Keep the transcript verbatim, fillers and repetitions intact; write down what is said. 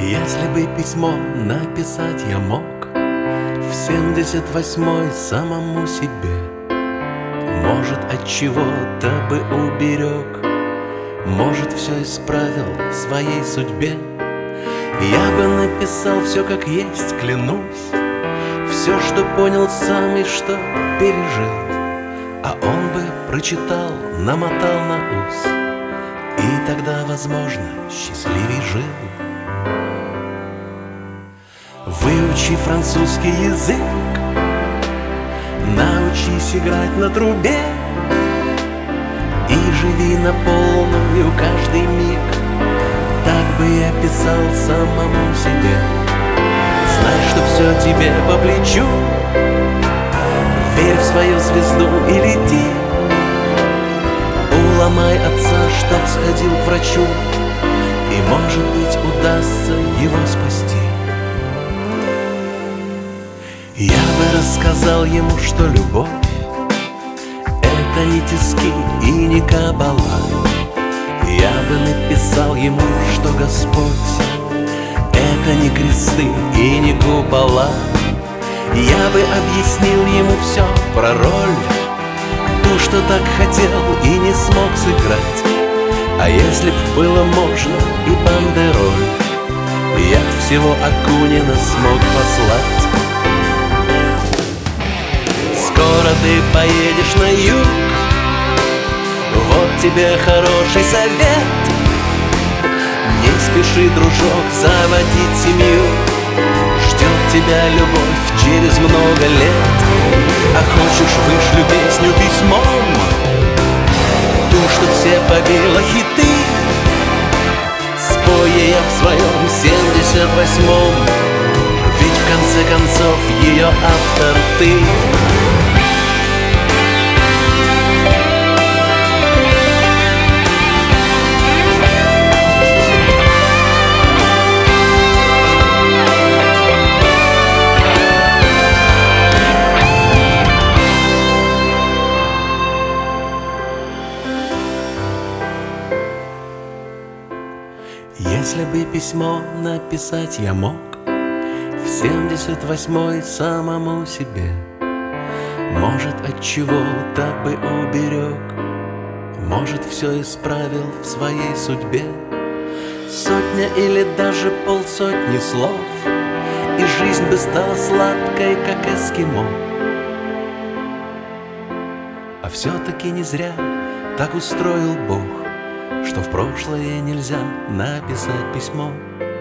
Если бы письмо написать я мог в семьдесят восьмой самому себе, может, от чего-то бы уберег, может, все исправил в своей судьбе. Я бы написал все как есть, клянусь, все, что понял сам и что пережил, а он бы прочитал, намотал на ус, и тогда, возможно, счастливей жил. Выучи французский язык, научись играть на трубе и живи на полную каждый миг. Так бы я писал самому себе. Знай, что все тебе по плечу, верь в свою звезду и лети. Уломай отца, чтоб сходил к врачу, и, может быть, удастся его спасти. Я бы рассказал ему, что любовь — это не тиски и не кабала. Я бы написал ему, что Господь — это не кресты и не купола. Я бы объяснил ему все про роль, ту, что так хотел и не смог сыграть. А если б было можно и бандероль, я б всего Акунина смог послать. Скоро ты поедешь на юг, вот тебе хороший совет. Не спеши, дружок, заводить семью, ждет тебя любовь через много лет. А хочешь, вышлю песню письмом, ту, что все побила хиты. Спой я в своем семьдесят восьмом, ведь в конце концов ее автор ты. Если бы письмо написать я мог в семьдесят восьмой самому себе, может, от чего-то бы уберег, может, все исправил в своей судьбе. Сотня или даже полсотни слов, и жизнь бы стала сладкой, как эскимо. А все-таки не зря так устроил Бог, что в прошлое нельзя написать письмо.